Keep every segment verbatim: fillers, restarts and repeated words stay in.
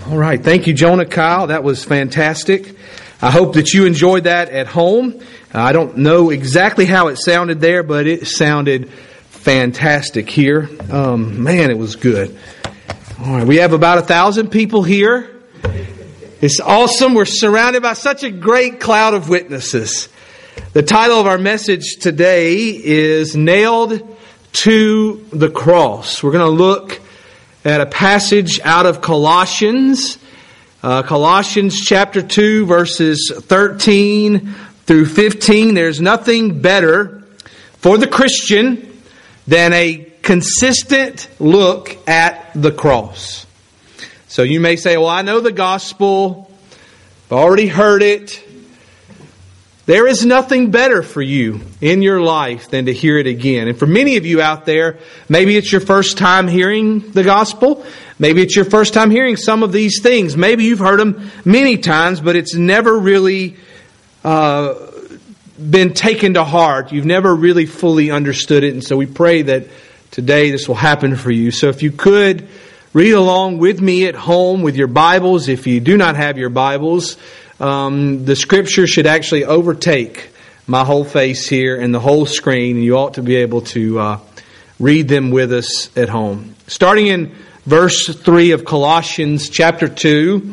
All right. Thank you, Jonah Kyle. That was fantastic. I hope that you enjoyed that at home. I don't know exactly how it sounded there, but it sounded fantastic here. Um, man, it was good. All right. We have about a thousand people here. It's awesome. We're surrounded by such a great cloud of witnesses. The title of our message today is Nailed to the Cross. We're going to look at a passage out of Colossians, uh, Colossians chapter two, verses thirteen through fifteen. There's nothing better for the Christian than a consistent look at the cross. So you may say, well, I know the gospel, I've already heard it. There is nothing better for you in your life than to hear it again. And for many of you out there, maybe it's your first time hearing the gospel. Maybe it's your first time hearing some of these things. Maybe you've heard them many times, but it's never really uh, been taken to heart. You've never really fully understood it. And so we pray that today this will happen for you. So if you could read along with me at home with your Bibles. If you do not have your Bibles, Um, the Scripture should actually overtake my whole face here and the whole screen, and you ought to be able to uh, read them with us at home. Starting in verse three of Colossians chapter two,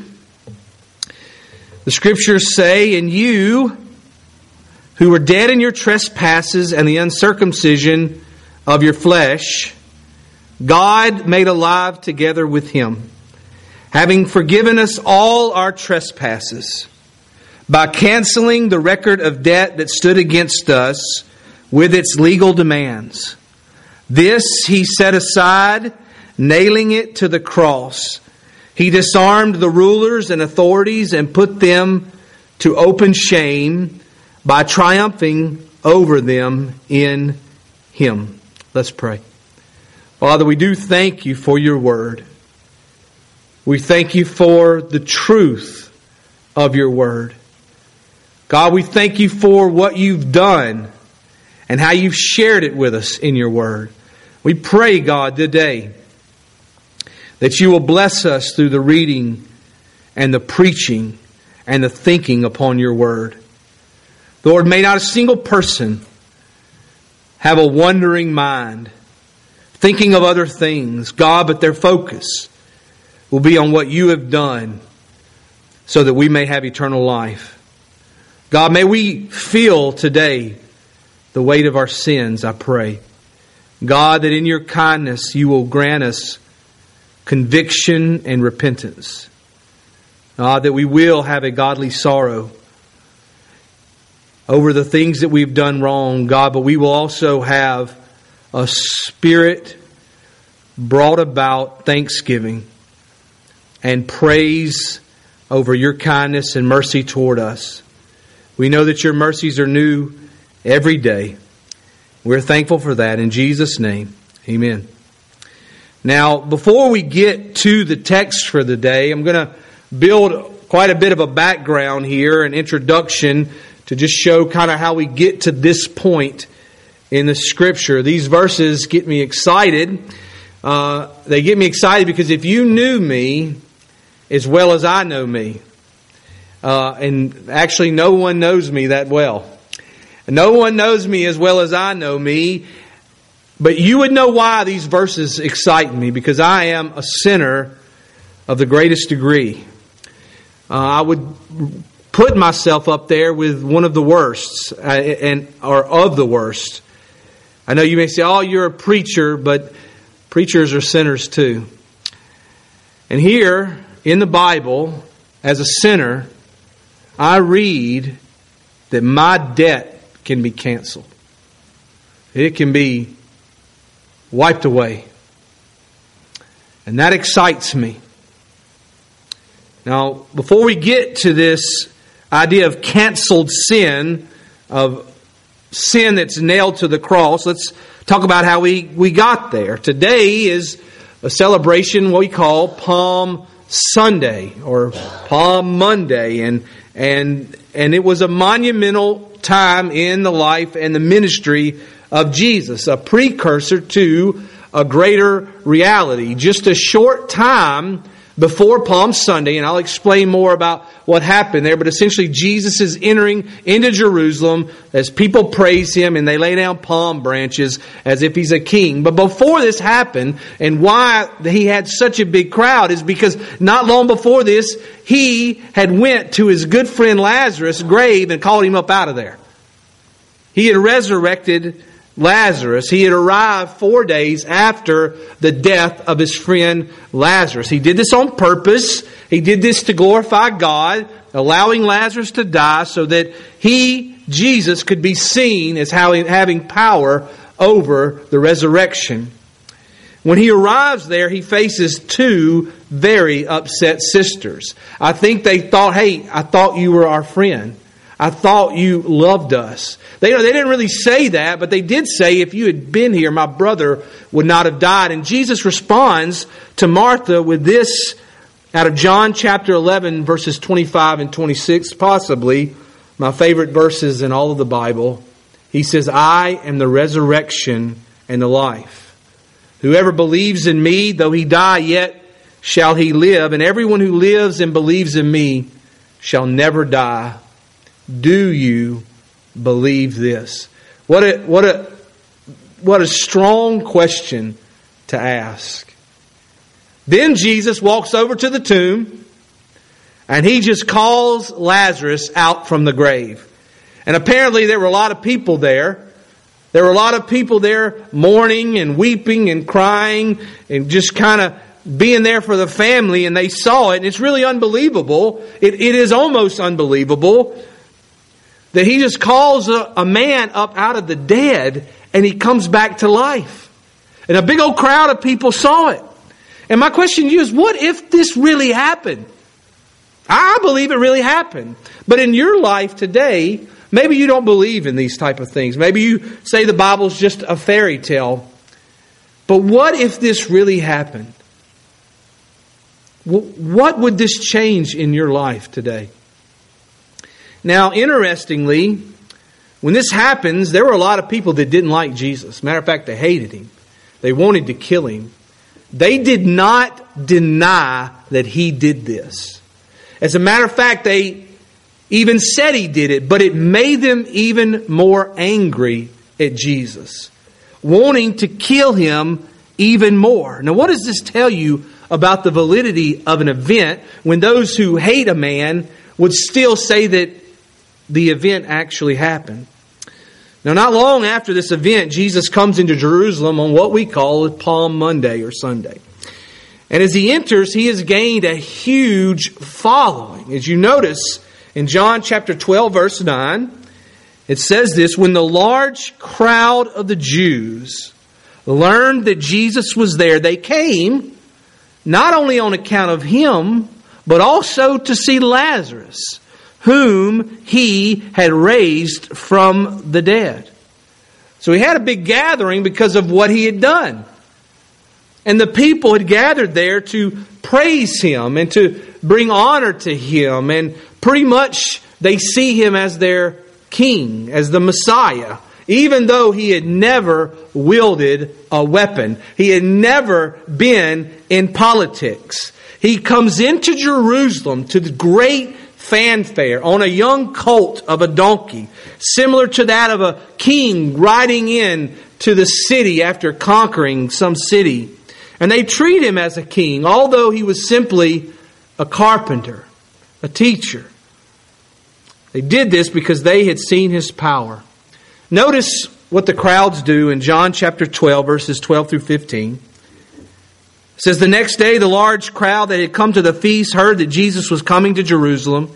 the Scriptures say, "And you, who were dead in your trespasses and the uncircumcision of your flesh, God made alive together with Him, having forgiven us all our trespasses, by canceling the record of debt that stood against us with its legal demands. This He set aside, nailing it to the cross. He disarmed the rulers and authorities and put them to open shame by triumphing over them in Him." Let's pray. Father, we do thank You for Your word. We thank You for the truth of Your word. God, we thank You for what You've done and how You've shared it with us in Your word. We pray, God, today that You will bless us through the reading and the preaching and the thinking upon Your word. Lord, may not a single person have a wandering mind, thinking of other things, God, but their focus will be on what You have done so that we may have eternal life. God, may we feel today the weight of our sins, I pray. God, that in Your kindness You will grant us conviction and repentance. God, that we will have a godly sorrow over the things that we've done wrong, God, but we will also have a spirit brought about thanksgiving and praise over Your kindness and mercy toward us. We know that Your mercies are new every day. We're thankful for that. In Jesus' name, amen. Now, before we get to the text for the day, I'm going to build quite a bit of a background here, an introduction to just show kind of how we get to this point in the Scripture. These verses get me excited. Uh, they get me excited because if you knew me as well as I know me, uh, and actually no one knows me that well. No one knows me as well as I know me, but you would know why these verses excite me, because I am a sinner of the greatest degree. Uh, I would put myself up there with one of the worst, uh, and or of the worst. I know you may say, "Oh, you're a preacher," but preachers are sinners too. And here in the Bible, as a sinner, I read that my debt can be canceled. It can be wiped away. And that excites me. Now, before we get to this idea of canceled sin, of sin that's nailed to the cross, let's talk about how we, we got there. Today is a celebration what we call Palm Sunday or Palm Monday, and and and it was a monumental time in the life and the ministry of Jesus, a precursor to a greater reality. Just a short time before Palm Sunday, and I'll explain more about what happened there, but essentially Jesus is entering into Jerusalem as people praise Him and they lay down palm branches as if He's a king. But before this happened, and why He had such a big crowd, is because not long before this, He had went to His good friend Lazarus' grave and called him up out of there. He had resurrected Lazarus. He had arrived four days after the death of his friend Lazarus. He did this on purpose. He did this to glorify God, allowing Lazarus to die so that He, Jesus, could be seen as having power over the resurrection. When He arrives there, He faces two very upset sisters. I think they thought, hey, I thought you were our friend. I thought you loved us. They, they didn't really say that, but they did say, if you had been here, my brother would not have died. And Jesus responds to Martha with this out of John chapter eleven, verses twenty-five and twenty-six, possibly my favorite verses in all of the Bible. He says, I am the resurrection and the life. Whoever believes in me, though he die, yet shall he live. And everyone who lives and believes in me shall never die. Do you believe this? What a, what a, what a strong question to ask. Then Jesus walks over to the tomb and He just calls Lazarus out from the grave. And apparently there were a lot of people there. There were a lot of people there mourning and weeping and crying and just kind of being there for the family, and they saw it. And it's really unbelievable. It, it is almost unbelievable that He just calls a, a man up out of the dead and he comes back to life. And a big old crowd of people saw it. And my question to you is, what if this really happened? I believe it really happened. But in your life today, maybe you don't believe in these type of things. Maybe you say the Bible's just a fairy tale. But what if this really happened? What would this change in your life today? Now, interestingly, when this happens, there were a lot of people that didn't like Jesus. Matter of fact, they hated Him. They wanted to kill Him. They did not deny that He did this. As a matter of fact, they even said He did it, but it made them even more angry at Jesus, wanting to kill Him even more. Now, what does this tell you about the validity of an event when those who hate a man would still say that the event actually happened? Now, not long after this event, Jesus comes into Jerusalem on what we call Palm Monday or Sunday. And as He enters, He has gained a huge following. As you notice in John chapter twelve, verse nine, it says this, when the large crowd of the Jews learned that Jesus was there, they came not only on account of Him, but also to see Lazarus, whom He had raised from the dead. So He had a big gathering because of what He had done. And the people had gathered there to praise Him and to bring honor to Him. And pretty much they see Him as their king, as the Messiah, even though He had never wielded a weapon. He had never been in politics. He comes into Jerusalem to the great fanfare on a young colt of a donkey, similar to that of a king riding in to the city after conquering some city. And they treat Him as a king, although He was simply a carpenter, a teacher. They did this because they had seen His power. Notice what the crowds do in John chapter twelve, verses twelve through fifteen. It says, the next day the large crowd that had come to the feast heard that Jesus was coming to Jerusalem.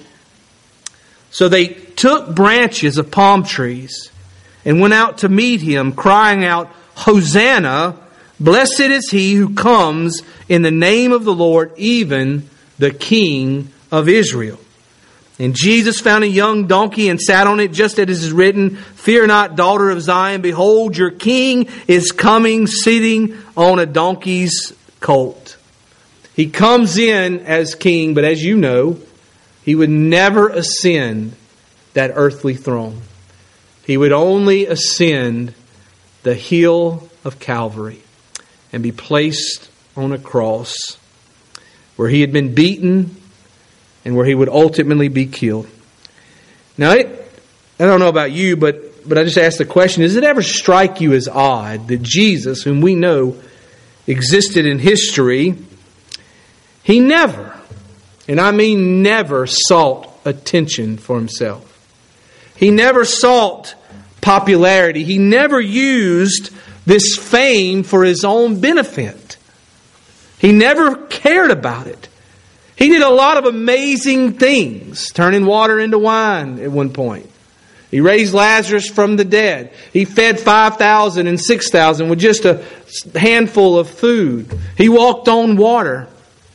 So they took branches of palm trees and went out to meet Him, crying out, Hosanna! Blessed is He who comes in the name of the Lord, even the King of Israel. And Jesus found a young donkey and sat on it, just as it is written, Fear not, daughter of Zion. Behold, your King is coming, sitting on a donkey's colt. He comes in as king, but as you know, He would never ascend that earthly throne. He would only ascend the hill of Calvary and be placed on a cross. where he had been beaten, and where he would ultimately be killed. Now, it, I don't know about you, but, but I just ask the question, does it ever strike you as odd that Jesus, whom we know existed in history, he never, and I mean never, sought attention for himself. He never sought popularity. He never used this fame for his own benefit. He never cared about it. He did a lot of amazing things, turning water into wine at one point. He raised Lazarus from the dead. He fed five thousand and six thousand with just a handful of food. He walked on water.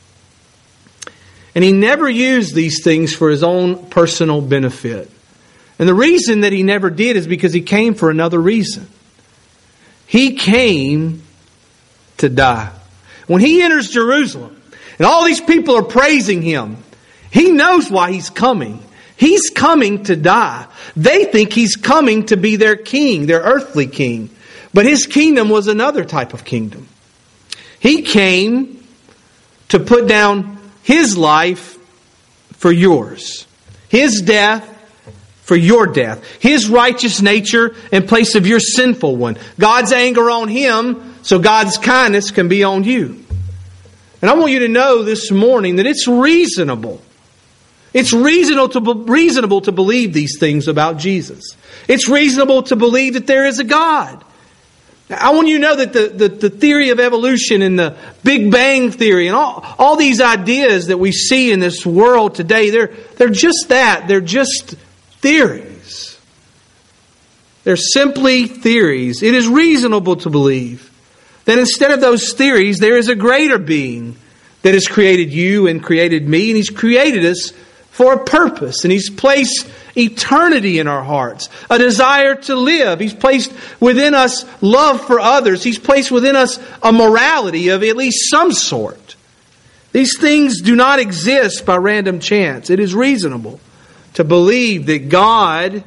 And he never used these things for his own personal benefit. And the reason that he never did is because he came for another reason. He came to die. When he enters Jerusalem, and all these people are praising him, he knows why he's coming. He's coming to die. They think he's coming to be their king, their earthly king. But his kingdom was another type of kingdom. He came to put down his life for yours. His death for your death. His righteous nature in place of your sinful one. God's anger on him so God's kindness can be on you. And I want you to know this morning that it's reasonable. It's reasonable to, reasonable to believe these things about Jesus. It's reasonable to believe that there is a God. I want you to know that the, the, the theory of evolution and the Big Bang Theory and all, all these ideas that we see in this world today, they're, they're just that. They're just theories. They're simply theories. It is reasonable to believe that instead of those theories, there is a greater being that has created you and created me, and He's created us for a purpose, and He's placed eternity in our hearts, a desire to live. He's placed within us love for others. He's placed within us a morality of at least some sort. These things do not exist by random chance. It is reasonable to believe that God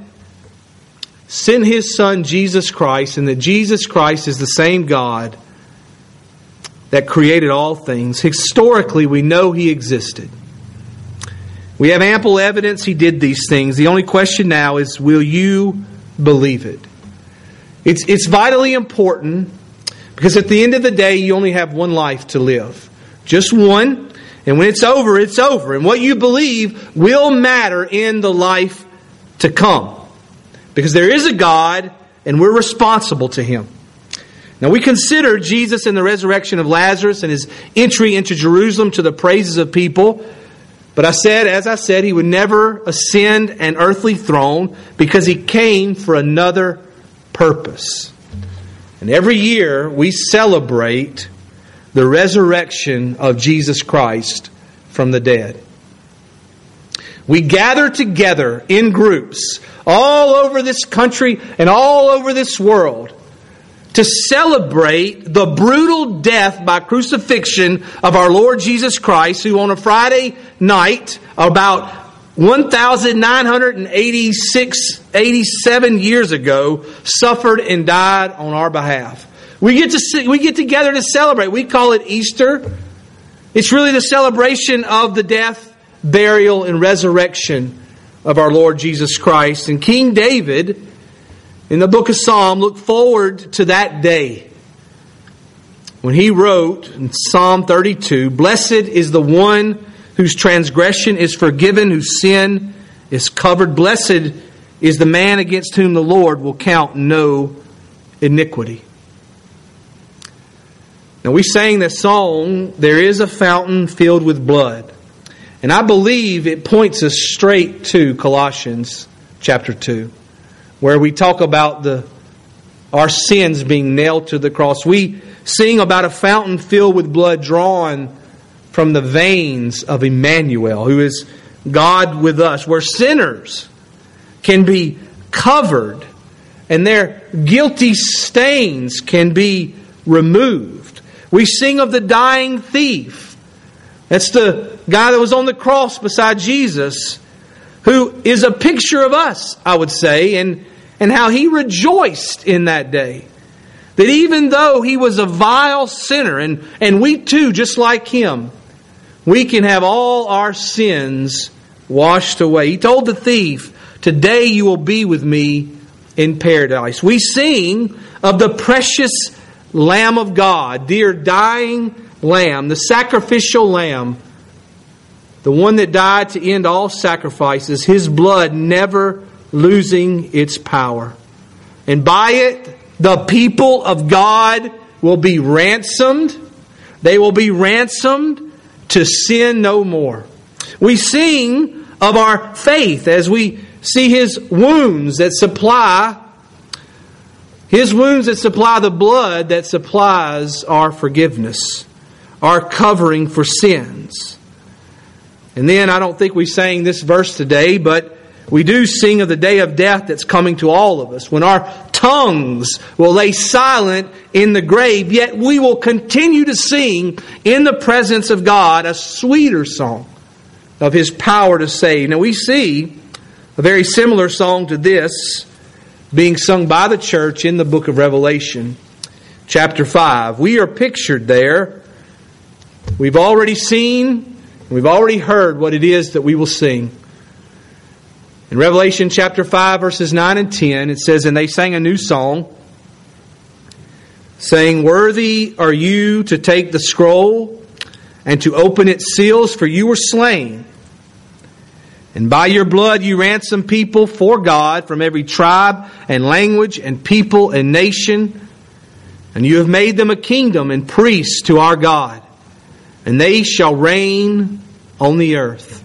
sent His Son Jesus Christ, and that Jesus Christ is the same God that created all things. Historically, we know He existed. We have ample evidence He did these things. The only question now is, will you believe it? It's, it's vitally important because at the end of the day, you only have one life to live. Just one. And when it's over, it's over. And what you believe will matter in the life to come. Because there is a God and we're responsible to Him. Now we consider Jesus and the resurrection of Lazarus and His entry into Jerusalem to the praises of people. But I said, as I said, He would never ascend an earthly throne because He came for another purpose. And every year we celebrate the resurrection of Jesus Christ from the dead. We gather together in groups all over this country and all over this world to celebrate the brutal death by crucifixion of our Lord Jesus Christ, who on a Friday night, about one thousand nine hundred eighty-six, eighty-seven years ago, suffered and died on our behalf. We get to we get together to celebrate. We call it Easter. It's really the celebration of the death, burial, and resurrection of our Lord Jesus Christ. And King David, in the book of Psalm, looked forward to that day when he wrote in Psalm thirty-two, "Blessed is the one whose transgression is forgiven, whose sin is covered. Blessed is the man against whom the Lord will count no iniquity." Now we sang this song, "There is a fountain filled with blood." And I believe it points us straight to Colossians chapter two, where we talk about the our sins being nailed to the cross. We sing about a fountain filled with blood drawn from the veins of Emmanuel, who is God with us, where sinners can be covered and their guilty stains can be removed. We sing of the dying thief. That's the guy that was on the cross beside Jesus, who is a picture of us, I would say, and, and how he rejoiced in that day. That even though he was a vile sinner, and, and we too, just like him, we can have all our sins washed away. He told the thief, today you will be with me in paradise. We sing of the precious Lamb of God, dear dying Lamb, the sacrificial Lamb, the one that died to end all sacrifices, His blood never losing its power. And by it, the people of God will be ransomed. They will be ransomed to sin no more. We sing of our faith as we see His wounds that supply, His wounds that supply the blood that supplies our forgiveness, our covering for sins. And then I don't think we sang this verse today, but we do sing of the day of death that's coming to all of us, when our tongues will lay silent in the grave, yet we will continue to sing in the presence of God a sweeter song of His power to save. Now we see a very similar song to this being sung by the church in the book of Revelation, chapter five. We are pictured there. We've already seen, we've already heard what it is that we will sing. In Revelation chapter five, verses nine and ten, it says, and they sang a new song, saying, worthy are you to take the scroll and to open its seals, for you were slain. And by your blood you ransomed people for God from every tribe and language and people and nation. And you have made them a kingdom and priests to our God. And they shall reign on the earth.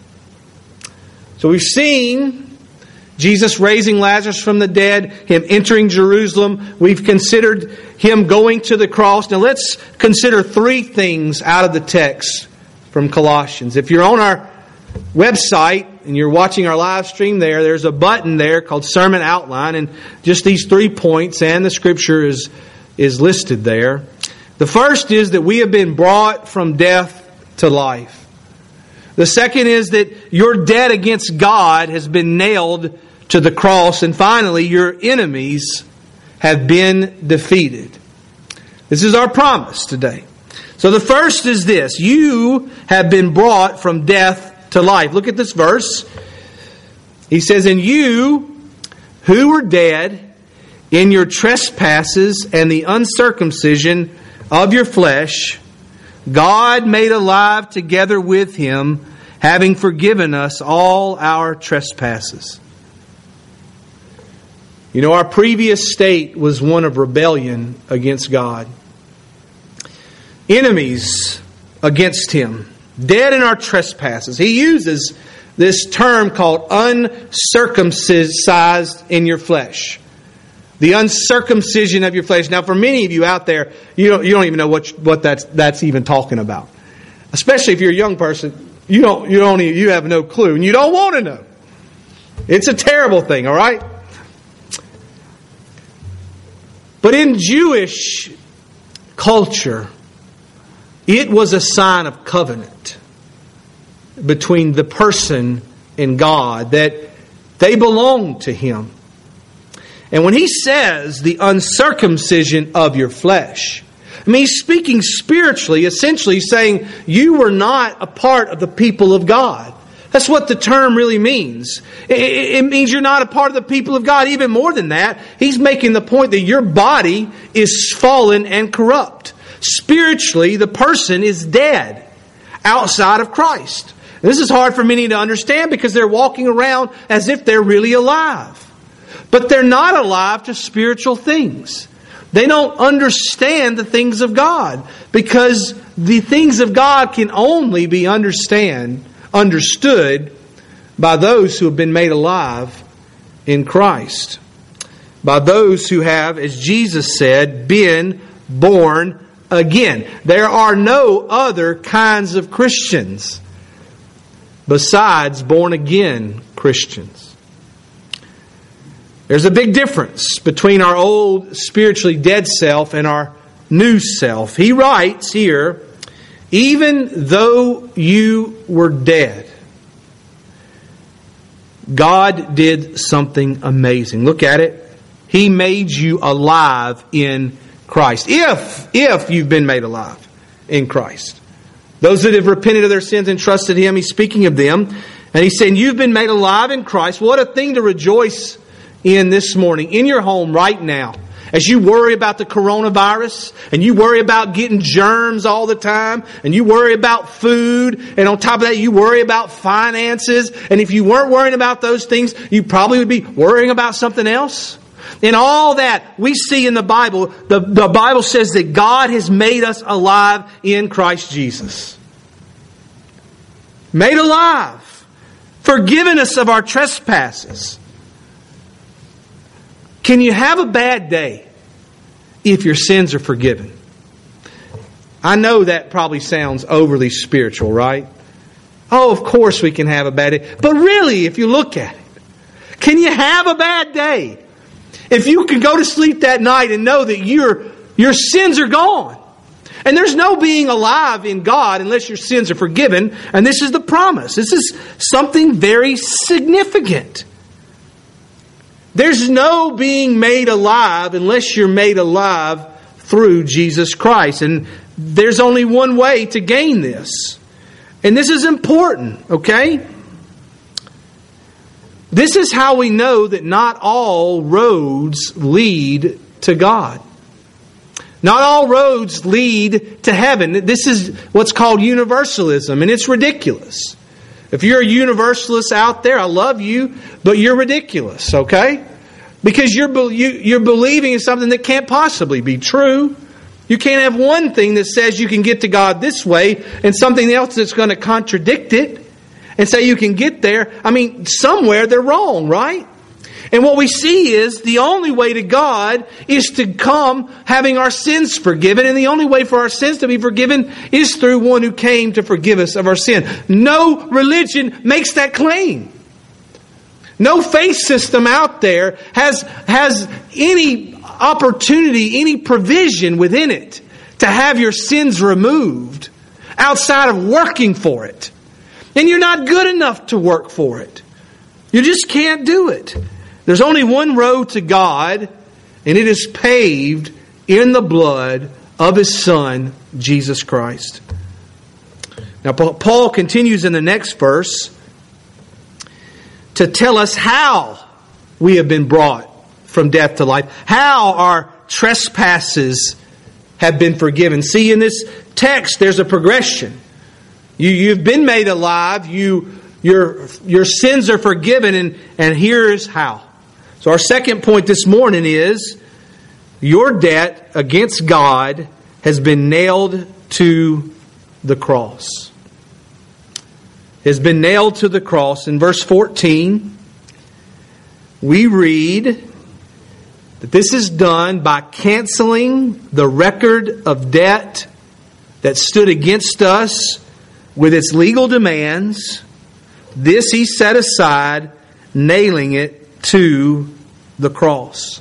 So we've seen Jesus raising Lazarus from the dead, Him entering Jerusalem. We've considered Him going to the cross. Now let's consider three things out of the text from Colossians. If you're on our website and you're watching our live stream there, there's a button there called Sermon Outline, and just these three points and the Scripture is, is listed there. The first is that we have been brought from death to life. The second is that your debt against God has been nailed to the cross. And finally, your enemies have been defeated. This is our promise today. So the first is this. You have been brought from death to life. Look at this verse. He says, and you who were dead in your trespasses and the uncircumcision of your flesh, God made alive together with Him, having forgiven us all our trespasses. You know, our previous state was one of rebellion against God. Enemies against Him. Dead in our trespasses. He uses this term called uncircumcised in your flesh. The uncircumcision of your flesh. Now, for many of you out there, you don't, you don't even know what, what that's, that's even talking about. Especially if you're a young person, you don't, you don't, you have no clue, and you don't want to know. It's a terrible thing, all right? But in Jewish culture, it was a sign of covenant between the person and God, that they belonged to Him. And when He says the uncircumcision of your flesh, I mean, He's speaking spiritually, essentially saying you were not a part of the people of God. That's what the term really means. It means you're not a part of the people of God. Even more than that, He's making the point that your body is fallen and corrupt. Spiritually, the person is dead outside of Christ. This is hard for many to understand because they're walking around as if they're really alive. But they're not alive to spiritual things. They don't understand the things of God, because the things of God can only be understand, understood by those who have been made alive in Christ. By those who have, as Jesus said, been born again. There are no other kinds of Christians besides born again Christians. There's a big difference between our old spiritually dead self and our new self. He writes here, even though you were dead, God did something amazing. Look at it. He made you alive in Christ. If, if you've been made alive in Christ. Those that have repented of their sins and trusted Him, He's speaking of them. And He's saying, you've been made alive in Christ. What a thing to rejoice in this morning, in your home right now. As you worry about the coronavirus, and you worry about getting germs all the time, and you worry about food, and on top of that you worry about finances, and if you weren't worrying about those things, you probably would be worrying about something else. In all that we see in the Bible, the, the Bible says that God has made us alive in Christ Jesus. Made alive. Forgiven us of our trespasses. Can you have a bad day if your sins are forgiven? I know that probably sounds overly spiritual, right? Oh, of course we can have a bad day. But really, if you look at it, can you have a bad day? If you can go to sleep that night and know that your, your sins are gone. And there's no being alive in God unless your sins are forgiven. And this is the promise. This is something very significant. There's no being made alive unless you're made alive through Jesus Christ. And there's only one way to gain this. And this is important, okay? This is how we know that not all roads lead to God. Not all roads lead to heaven. This is what's called universalism, and it's ridiculous. If you're a universalist out there, I love you, but you're ridiculous, okay? Because you're you're believing in something that can't possibly be true. You can't have one thing that says you can get to God this way and something else that's going to contradict it and say you can get there. I mean, somewhere they're wrong, right? And what we see is the only way to God is to come having our sins forgiven. And the only way for our sins to be forgiven is through one who came to forgive us of our sin. No religion makes that claim. No faith system out there has, has any opportunity, any provision within it to have your sins removed outside of working for it. And you're not good enough to work for it. You just can't do it. There's only one road to God, and it is paved in the blood of His Son, Jesus Christ. Now, Paul continues in the next verse to tell us how we have been brought from death to life, how our trespasses have been forgiven. See, in this text, there's a progression. You, you've been made alive, you, your, your sins are forgiven, and, and here's how. So our second point this morning is your debt against God has been nailed to the cross. Has been nailed to the cross. In verse fourteen, we read that this is done by canceling the record of debt that stood against us with its legal demands. This He set aside, nailing it to the cross.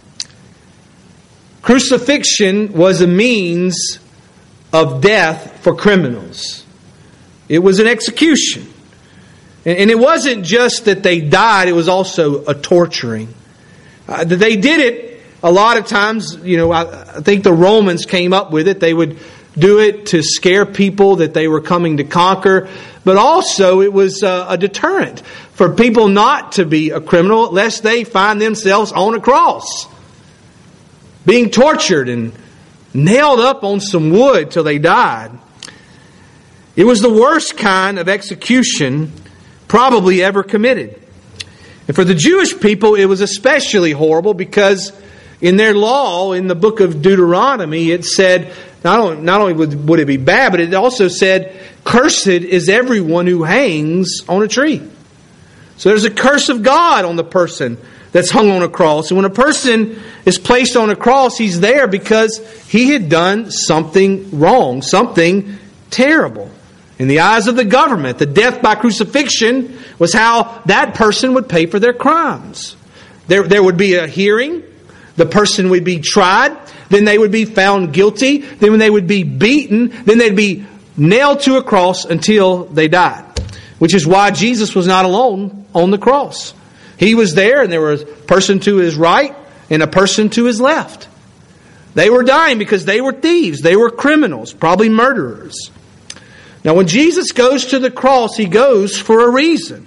Crucifixion was a means of death for criminals. It was an execution. And it wasn't just that they died, it was also a torturing. Uh, they did it a lot of times, you know, I, I think the Romans came up with it. They would do it to scare people that they were coming to conquer. But also it was a, a deterrent for people not to be a criminal lest they find themselves on a cross, being tortured and nailed up on some wood till they died. It was the worst kind of execution probably ever committed. And for the Jewish people, it was especially horrible because in their law, in the book of Deuteronomy, it said, not only, not only would, would it be bad, but it also said, cursed is everyone who hangs on a tree. So there's a curse of God on the person that's hung on a cross. And when a person is placed on a cross, he's there because he had done something wrong, something terrible. In the eyes of the government, the death by crucifixion was how that person would pay for their crimes. There, there would be a hearing. The person would be tried. Then they would be found guilty. Then when they would be beaten, then they'd be nailed to a cross until they died. Which is why Jesus was not alone on the cross. He was there, and there was a person to His right and a person to His left. They were dying because they were thieves. They were criminals, probably murderers. Now, when Jesus goes to the cross, He goes for a reason.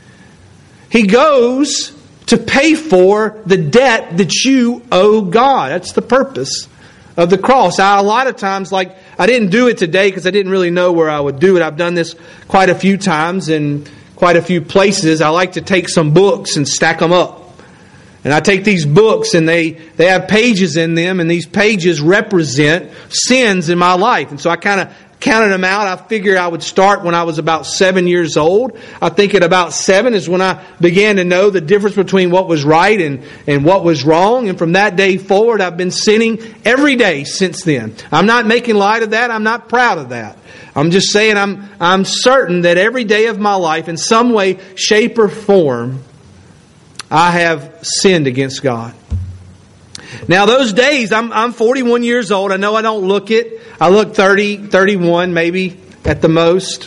He goes to pay for the debt that you owe God. That's the purpose of the cross. I, a lot of times, like, I didn't do it today because I didn't really know where I would do it. I've done this quite a few times in quite a few places. I like to take some books and stack them up. And I take these books and they, they have pages in them, and these pages represent sins in my life. And so I kind of counted them out. I figured I would start when I was about seven years old. I think at about seven is when I began to know the difference between what was right and, and what was wrong. And from that day forward, I've been sinning every day since then. I'm not making light of that. I'm not proud of that. I'm just saying I'm, I'm certain that every day of my life, in some way, shape, or form, I have sinned against God. Now, those days, I'm, I'm forty-one years old. I know I don't look it. I look thirty, thirty-one maybe at the most.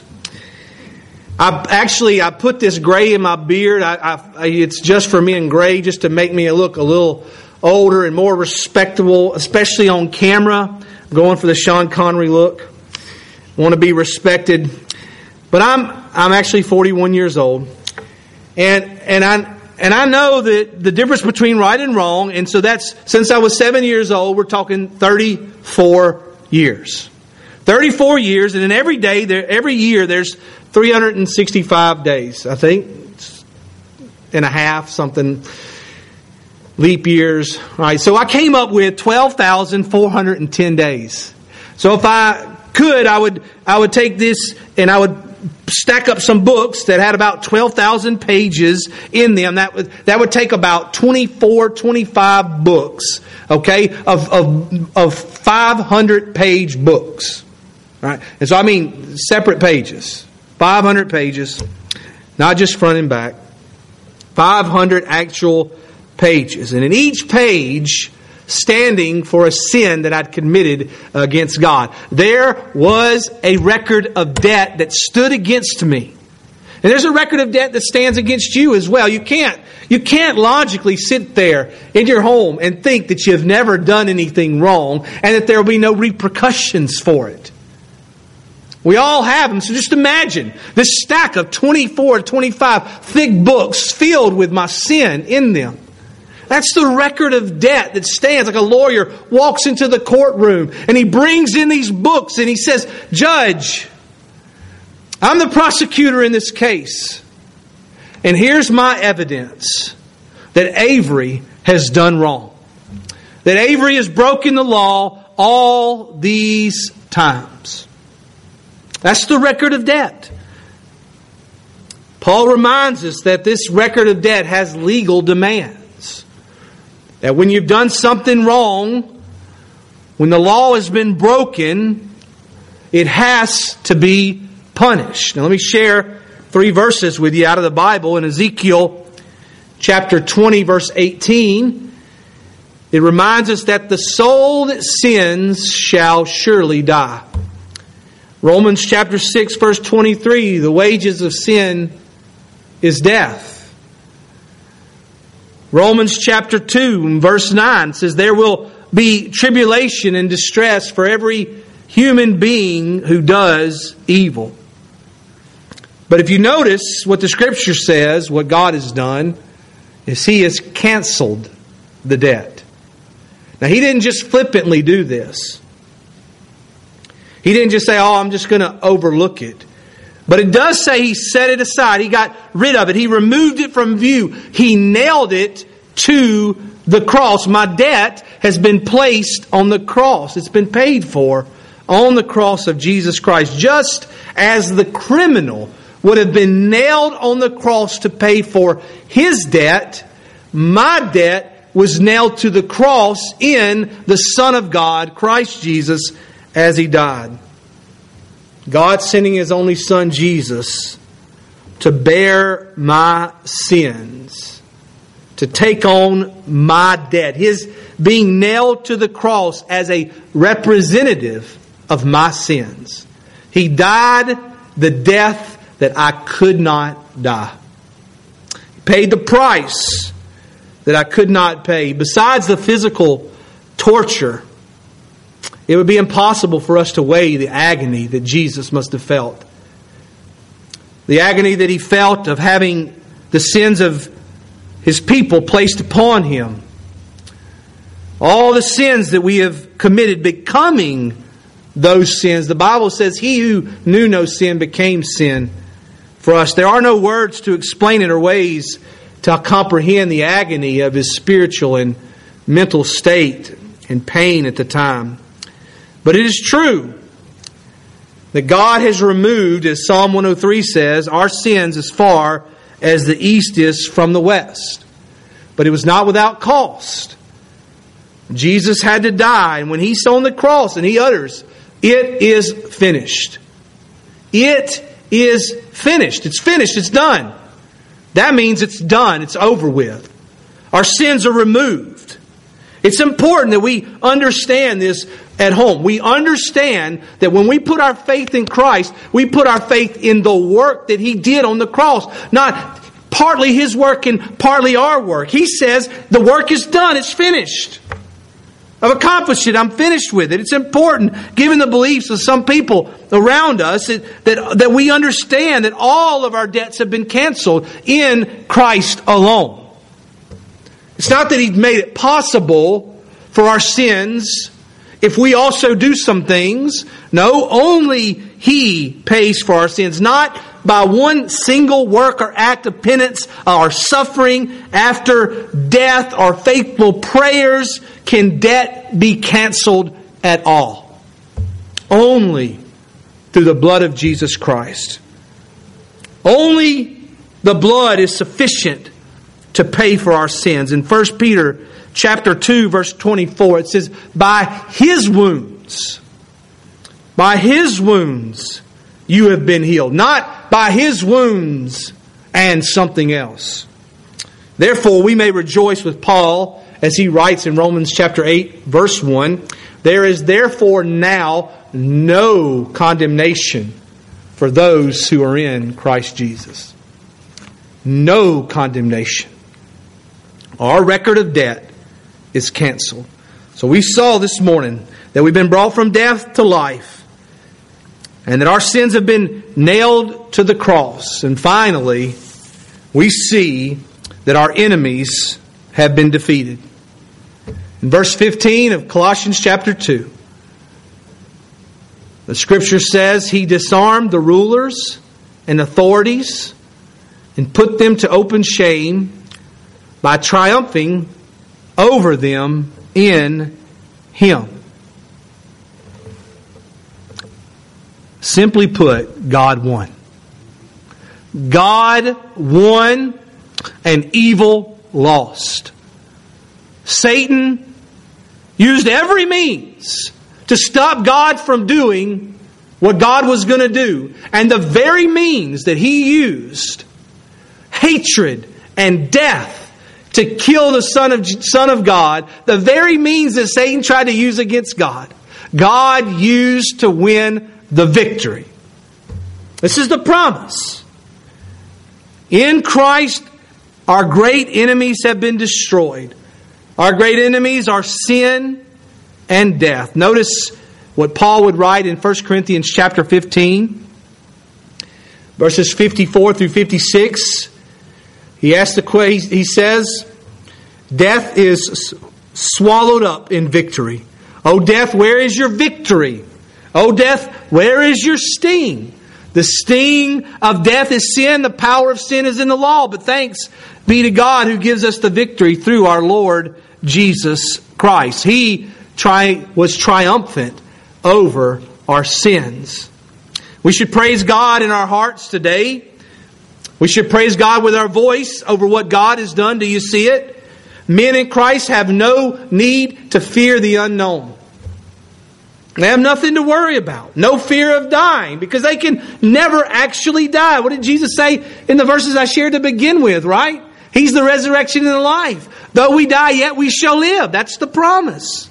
I actually, I put this gray in my beard. I, I, it's just for me and gray, just to make me look a little older and more respectable, especially on camera. I'm going for the Sean Connery look. I want to be respected. But I'm I'm actually forty-one years old. And and I And I know that the difference between right and wrong, and so that's, since I was seven years old, we're talking thirty-four years. thirty-four years, and in every day, there, every year, there's three hundred sixty-five days, I think, and a half, something, leap years. All right, so I came up with twelve thousand four hundred ten days. So if I could, I would, I would take this and I would stack up some books that had about twelve thousand pages in them. That would, that would take about twenty-four, twenty-five books, okay, of, of, of five hundred page books. All right? And so I mean separate pages. five hundred pages, not just front and back. five hundred actual pages. And in each page, standing for a sin that I'd committed against God. There was a record of debt that stood against me. And there's a record of debt that stands against you as well. You can't, you can't logically sit there in your home and think that you've never done anything wrong and that there will be no repercussions for it. We all have them. So just imagine this stack of twenty-four, twenty-five thick books filled with my sin in them. That's the record of debt that stands. Like a lawyer walks into the courtroom and he brings in these books and he says, "Judge, I'm the prosecutor in this case. And here's my evidence that Avery has done wrong. That Avery has broken the law all these times." That's the record of debt. Paul reminds us that this record of debt has legal demands. That when you've done something wrong, when the law has been broken, it has to be punished. Now let me share three verses with you out of the Bible. In Ezekiel chapter twenty, verse eighteen, it reminds us that the soul that sins shall surely die. Romans chapter six, verse twenty-three, the wages of sin is death. Romans chapter two, verse nine says, "There will be tribulation and distress for every human being who does evil." But if you notice what the Scripture says, what God has done, is He has canceled the debt. Now, He didn't just flippantly do this. He didn't just say, "Oh, I'm just going to overlook it." But it does say He set it aside. He got rid of it. He removed it from view. He nailed it to the cross. My debt has been placed on the cross. It's been paid for on the cross of Jesus Christ. Just as the criminal would have been nailed on the cross to pay for his debt, my debt was nailed to the cross in the Son of God, Christ Jesus, as He died. God sending His only Son, Jesus, to bear my sins, to take on my debt. His being nailed to the cross as a representative of my sins. He died the death that I could not die. He paid the price that I could not pay. Besides the physical torture it would be impossible for us to weigh the agony that Jesus must have felt. The agony that He felt of having the sins of His people placed upon Him. All the sins that we have committed becoming those sins. The Bible says He who knew no sin became sin for us. There are no words to explain it or ways to comprehend the agony of His spiritual and mental state and pain at the time. But it is true that God has removed, as Psalm one oh three says, our sins as far as the east is from the west. But it was not without cost. Jesus had to die, and when He's on the cross and He utters, "It is finished." It is finished. It's finished. It's done. That means it's done. It's over with. Our sins are removed. It's important that we understand this at home. We understand that when we put our faith in Christ, we put our faith in the work that He did on the cross. Not partly His work and partly our work. He says the work is done. It's finished. I've accomplished it. I'm finished with it. It's important, given the beliefs of some people around us, that, that, that we understand that all of our debts have been canceled in Christ alone. It's not that He made it possible for our sins if we also do some things. No, only He pays for our sins. Not by one single work or act of penance or suffering after death or faithful prayers can debt be canceled at all. Only through the blood of Jesus Christ. Only the blood is sufficient to pay for our sins. In First Peter chapter two, verse twenty-four, it says, by His wounds, by His wounds you have been healed. Not by His wounds and something else. Therefore we may rejoice with Paul as he writes in Romans chapter eight, verse one, there is therefore now no condemnation for those who are in Christ Jesus. No condemnation. Our record of debt is canceled. So we saw this morning that we've been brought from death to life, and that our sins have been nailed to the cross. And finally, we see that our enemies have been defeated. In verse fifteen of Colossians chapter two, the Scripture says, He disarmed the rulers and authorities and put them to open shame by triumphing over them in Him. Simply put, God won. God won and evil lost. Satan used every means to stop God from doing what God was going to do. And the very means that he used, hatred and death, to kill the Son of, Son of God, the very means that Satan tried to use against God, God used to win the victory. This is the promise. In Christ, our great enemies have been destroyed. Our great enemies are sin and death. Notice what Paul would write in First Corinthians chapter fifteen, verses fifty-four through fifty-six. He asks the question, he says, death is swallowed up in victory. O death, where is your victory? O death, where is your sting? The sting of death is sin. The power of sin is in the law. But thanks be to God who gives us the victory through our Lord Jesus Christ. He tri- was triumphant over our sins. We should praise God in our hearts today. We should praise God with our voice over what God has done. Do you see it? Men in Christ have no need to fear the unknown. They have nothing to worry about. No fear of dying, because they can never actually die. What did Jesus say in the verses I shared to begin with, right? He's the resurrection and the life. Though we die, yet we shall live. That's the promise.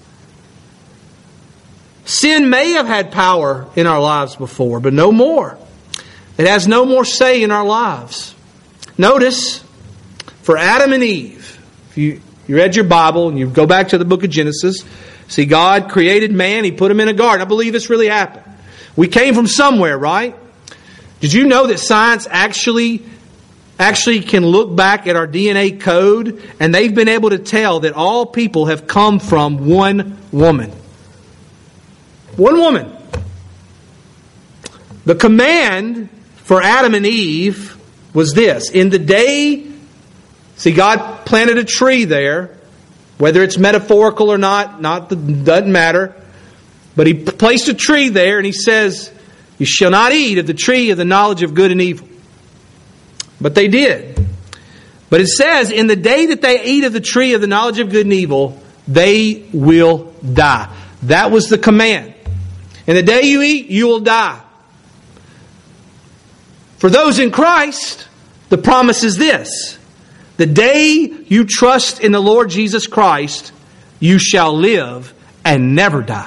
Sin may have had power in our lives before, but no more. It has no more say in our lives. Notice, for Adam and Eve, if you, you read your Bible and you go back to the book of Genesis, See, God created man. He put him in a garden. I believe this really happened. We came from somewhere, right? Did you know that science actually, actually can look back at our D N A code, and they've been able to tell that all people have come from one woman. One woman. The command for Adam and Eve was this. In the day, see, God planted a tree there, whether it's metaphorical or not, not doesn't matter. But He placed a tree there, and He says, you shall not eat of the tree of the knowledge of good and evil. But they did. But it says, in the day that they eat of the tree of the knowledge of good and evil, they will die. That was the command. In the day you eat, you will die. For those in Christ, the promise is this. The day you trust in the Lord Jesus Christ, you shall live and never die.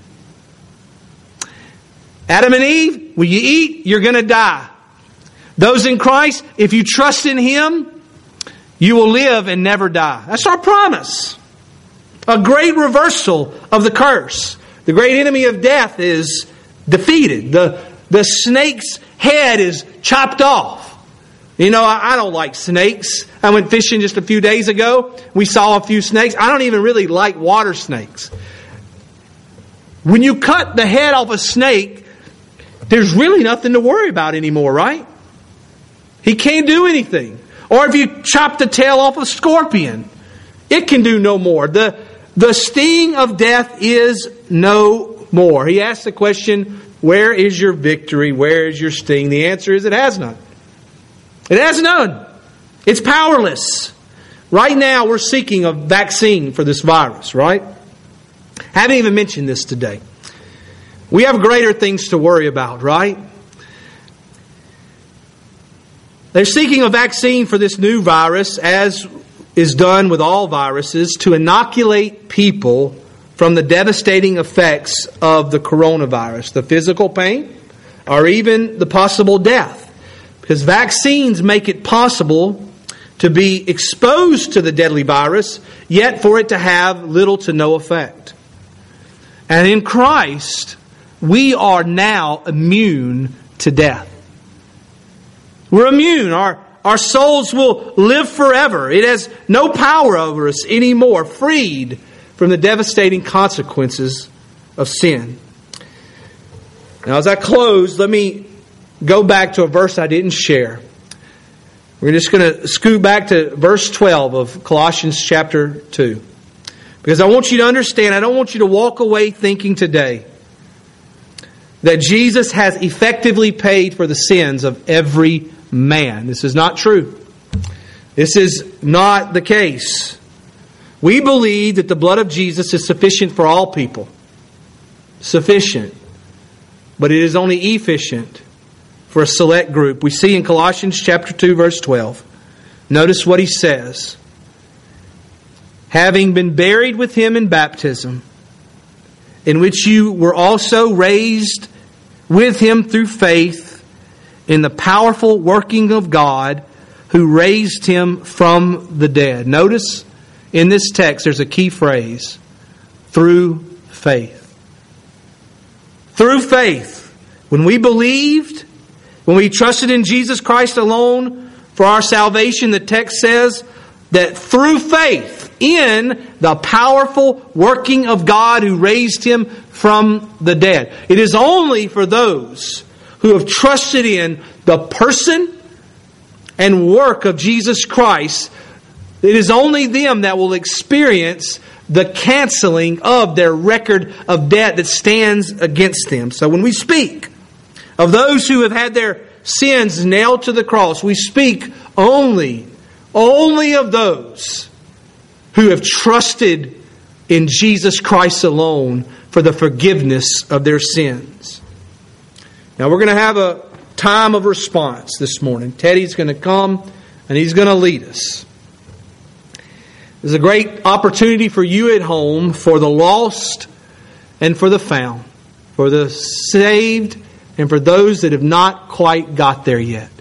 Adam and Eve, when you eat, you're going to die. Those in Christ, if you trust in Him, you will live and never die. That's our promise. A great reversal of the curse. The great enemy of death is defeated. The, the snake's head is chopped off. You know, I, I don't like snakes. I went fishing just a few days ago. We saw a few snakes. I don't even really like water snakes. When you cut the head off a snake, there's really nothing to worry about anymore, right? He can't do anything. Or if you chop the tail off a scorpion, it can do no more. The, the sting of death is no more. He asked the question, where is your victory? Where is your sting? The answer is it has none. It has none. It's powerless. Right now we're seeking a vaccine for this virus, right? I haven't even mentioned this today. We have greater things to worry about, right? They're seeking a vaccine for this new virus, as is done with all viruses, to inoculate people from the devastating effects of the coronavirus, the physical pain, or even the possible death. Because vaccines make it possible to be exposed to the deadly virus, yet for it to have little to no effect. And in Christ, we are now immune to death. We're immune. Our, our souls will live forever. It has no power over us anymore, freed from the devastating consequences of sin. Now, as I close, let me go back to a verse I didn't share. We're just going to scoot back to verse twelve of Colossians chapter two. Because I want you to understand, I don't want you to walk away thinking today that Jesus has effectively paid for the sins of every man. This is not true. This is not the case. We believe that the blood of Jesus is sufficient for all people. Sufficient. But it is only efficient for a select group. We see in Colossians chapter two, verse twelve. Notice what he says. Having been buried with Him in baptism, in which you were also raised with Him through faith in the powerful working of God who raised Him from the dead. Notice in this text there's a key phrase. Through faith. Through faith. When we believed, when we trusted in Jesus Christ alone for our salvation, the text says that through faith in the powerful working of God who raised Him from the dead. It is only for those who have trusted in the person and work of Jesus Christ. It is only them that will experience the canceling of their record of debt that stands against them. So when we speak of those who have had their sins nailed to the cross, we speak only, only of those who have trusted in Jesus Christ alone for the forgiveness of their sins. Now we're going to have a time of response this morning. Teddy's going to come and he's going to lead us. There's a great opportunity for you at home, for the lost and for the found, for the saved and for those that have not quite got there yet.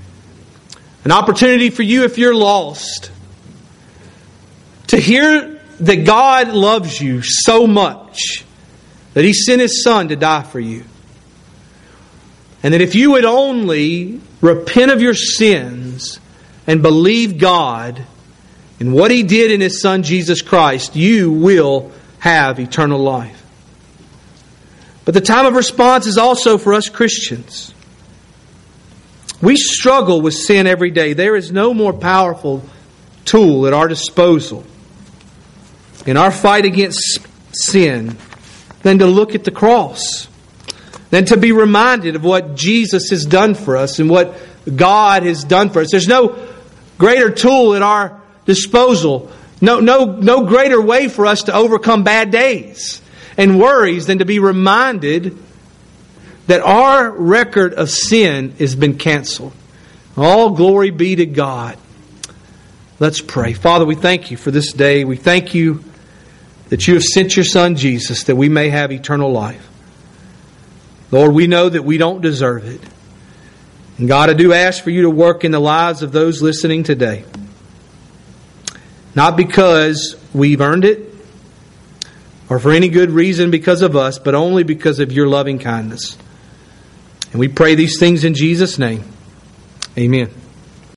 An opportunity for you, if you're lost, to hear that God loves you so much that He sent His Son to die for you. And that if you would only repent of your sins and believe God in what He did in His Son Jesus Christ, you will have eternal life. But the time of response is also for us Christians. We struggle with sin every day. There is no more powerful tool at our disposal in our fight against sin than to look at the cross, than to be reminded of what Jesus has done for us and what God has done for us. There's no greater tool at our disposal, no, no, no greater way for us to overcome bad days and worries than to be reminded that our record of sin has been canceled. All glory be to God. Let's pray. Father, we thank You for this day. We thank You that You have sent Your Son Jesus that we may have eternal life. Lord, we know that we don't deserve it. And God, I do ask for You to work in the lives of those listening today. Not because we've earned it or for any good reason because of us, but only because of Your loving kindness. And we pray these things in Jesus' name. Amen.